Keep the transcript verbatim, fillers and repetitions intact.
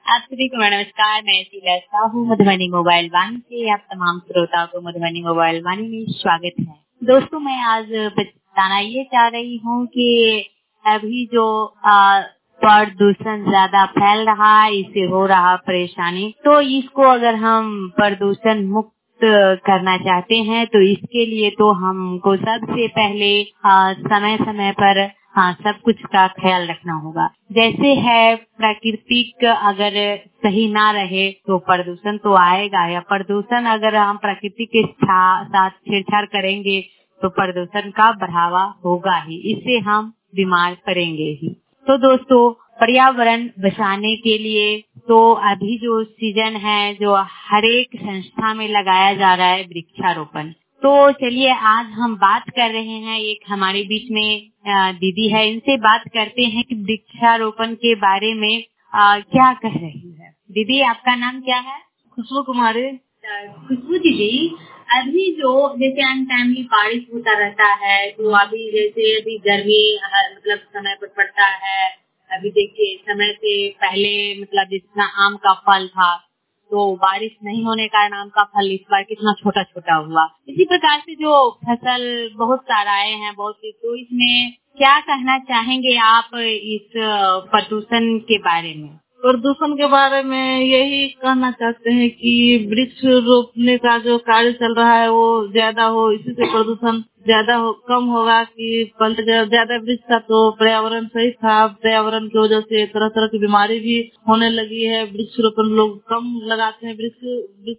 आप सभी को नमस्कार। मैं शीला हूँ मधुबनी मोबाइल वाणी से। आप तमाम श्रोताओं को मधुबनी मोबाइल वाणी में स्वागत है। दोस्तों, मैं आज बताना ये चाह रही हूँ कि अभी जो आ, प्रदूषण ज्यादा फैल रहा है, इससे हो रहा परेशानी, तो इसको अगर हम प्रदूषण मुक्त करना चाहते हैं तो इसके लिए तो हमको सबसे पहले आ, समय समय पर हाँ सब कुछ का ख्याल रखना होगा। जैसे है प्राकृतिक अगर सही ना रहे तो प्रदूषण तो आएगा, या प्रदूषण अगर हम प्रकृति के साथ छेड़छाड़ करेंगे तो प्रदूषण का बढ़ावा होगा ही, इससे हम बीमार पड़ेंगे ही। तो दोस्तों, पर्यावरण बचाने के लिए तो अभी जो सीजन है, जो हर एक संस्था में लगाया जा रहा है वृक्षारोपण। तो चलिए आज हम बात कर रहे हैं, एक हमारे बीच में दीदी है, इनसे बात करते हैं कि वृक्षारोपण के बारे में आ, क्या कह रही है। दीदी, आपका नाम क्या है? खुशबू कुमारी। खुशबू दीदी, अभी जो जैसे अनटाइमली बारिश होता रहता है, तो अभी जैसे अभी गर्मी मतलब समय पर पड़ता है। अभी देखिए समय से पहले मतलब जितना आम का फल था, तो बारिश नहीं होने के कारण आम का फल इस बार कितना छोटा छोटा हुआ। इसी प्रकार से जो फसल बहुत सारा आए हैं बहुत सी, तो इसमें क्या कहना चाहेंगे आप इस प्रदूषण के बारे में? प्रदूषण के बारे में यही कहना चाहते हैं कि वृक्ष रोपने का जो कार्य चल रहा है वो ज्यादा हो, इसी से प्रदूषण ज्यादा हो, कम होगा। कि पहले ज्यादा वृक्ष था तो पर्यावरण सही था, पर्यावरण की वजह से तरह तरह की बीमारी भी होने लगी है। वृक्ष रोपण लोग कम लगाते हैं। वृक्ष